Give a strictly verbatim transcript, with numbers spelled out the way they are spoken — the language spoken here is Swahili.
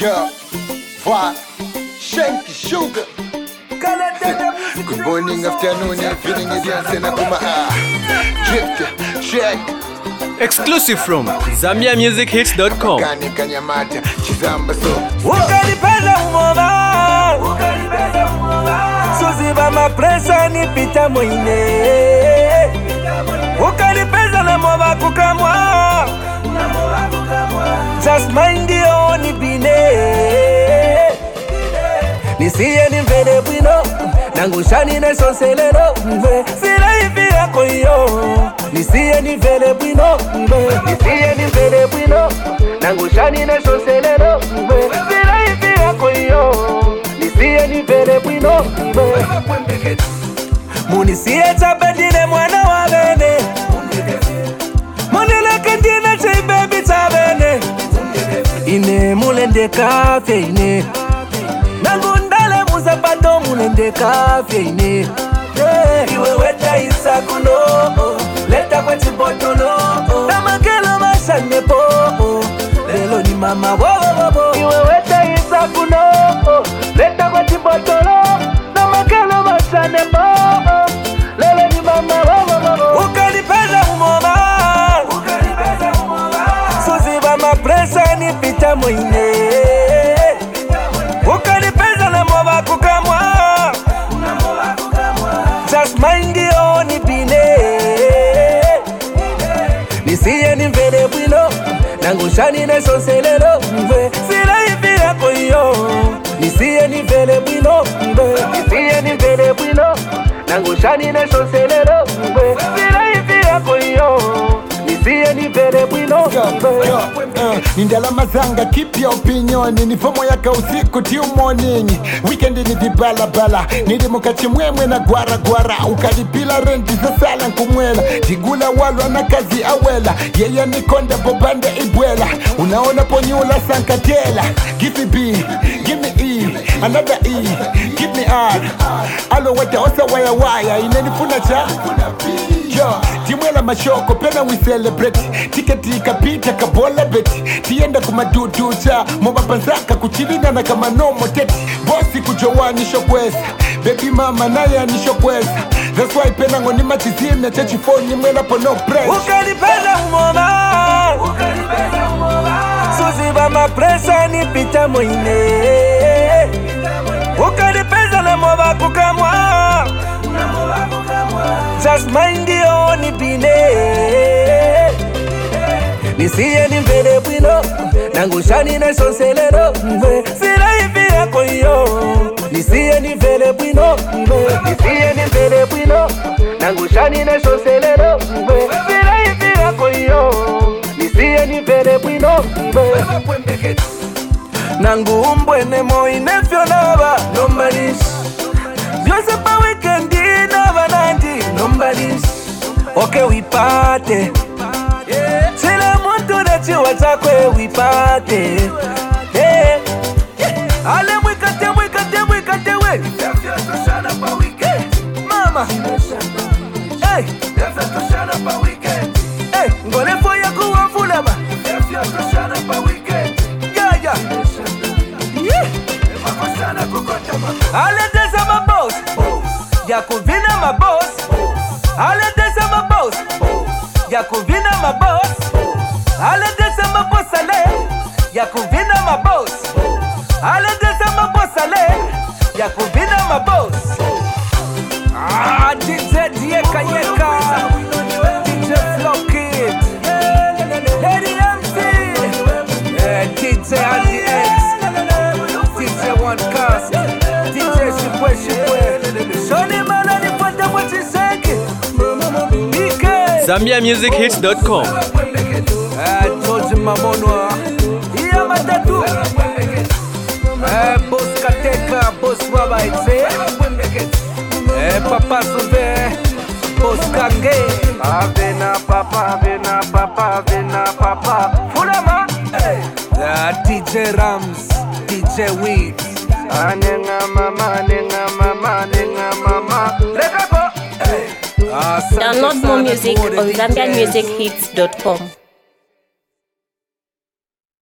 Yeah, what? Shanky sugar. Good morning, afternoon, evening, again, Senakuma. Drift, check. Exclusive from Zambia Music Hits dot com. Kani kanyamata, chizamba so. Ukanipenda umova, ukanipenda umova. Suziba mapresa nipita mwine. Ukanipenda na mova kukamwa, na mova kukamwa. Just mind the only bine. Nisiye ni mvede bwino, nangushani na sonselero. Sila hivi yako yo. Nisiye ni vele bwino, nisiye ni vele bwino, nangushani na sonselero. Sila hivi yako yo. Nisiye ni vele bwino, munisiye tabadine mwana wa bene. Munileke dina chay baby tabene. Ine mulende kafe ine. Nangundale muzapato mulende kafe ine. Iwe weta isakuno, leta kwa chibotolo. Tamakelo mashane po, lelo ni mama wo wo wo. Iwe weta isakuno, leta kwa chibotolo. Tamakelo mashane po, lelo ni mama wo wo wo. Ukanipenda umoma, ukanipenda umoma. Suziba mapresa nipita mwine. Ukanipenda na mova kukamwa. Just mind the only bine. Nisiye ni mvede bwino, nangushani na sonselero. Sila hivi yako yo. Nisiye ni mvede bwino, nisiye ni mvede bwino, nangushani na sonselero. Sila hivi yako yo. Nisiye ni vele bwino. Nindalama zanga keep your opinion. Nifomo yaka usiku till morning. Weekend ni vibala bala. Nilimuka chimwemwe na gwara gwara. Ukalipila renti sasala nkumwela. Jigula walwa na kazi awela. Yeye ni konda bobande ibwela. Unaona ponyula sankatela. Give me B, give me E, another E, give me R. Alo wata osa waya waya. Inenifuna cha yo, timwela mashoko, pena we celebrate. Tiketi ikapita kabola beti. Tienda kumadudu cha moba panzaka kuchilina na kama nomo teti. Bosi kujowani shokweza, baby mama naye ni shokweza. That's why pena ngoni matizime chechi phone ni mwela po no press. Ukanipenda umoma, ukanipenda umoma. Suziba mapresa nipita mwine. Ukanipenda na mova kukamwa, na mova kukamwa. Just mind the only bine. Nisiye ni mvede bwino, nangushani na sonselero. Sila hivi yako yo. Nisiye ni mvede bwino, nisiye ni mvede bwino, nangushani na sonselero. Sila hivi yako yo. Nisiye ni mvede bwino. Nangumbwe nemo inefyo naba nobody's. Yose pa weekend naba nandi nobody's. Okay we party. Sila muntu na chiwa chakwe we party. Hey. Ale mwikate mwikate mwikate we. Mama. Hey. Hey. Ngole fo ya kuwa fulaba. Yeah yeah. Yeah. Ale desa ma boss. Yakuvina ma boss. Ale desa ma boss. Yakuvina ma boss. Ale desa ma boss ale. Yakuvina ma boss. Ale desa ma boss ale. Yakuvina ma boss. Ah, D J Dieka Yeka. D J Flockit. Lady M C. Yeah, D J Andy X. D J One Cast. D J Shipwe Shipwe. Shoni mana nipata mwatiseki. Zambia Music Hits dot com. Eh, George Mamonwa. Iya matatu. Eh, Boss Kateka, Boss Waba Itse. Eh, Papa Sube, Boss Kange. Avena Papa, Avena Papa, Avena Papa. Fulama. Eh, D J Rams, D J Weeds. Anenga mama, anenga mama, anenga mama. Lekako. Download more music on Zambia Music Hits dot com.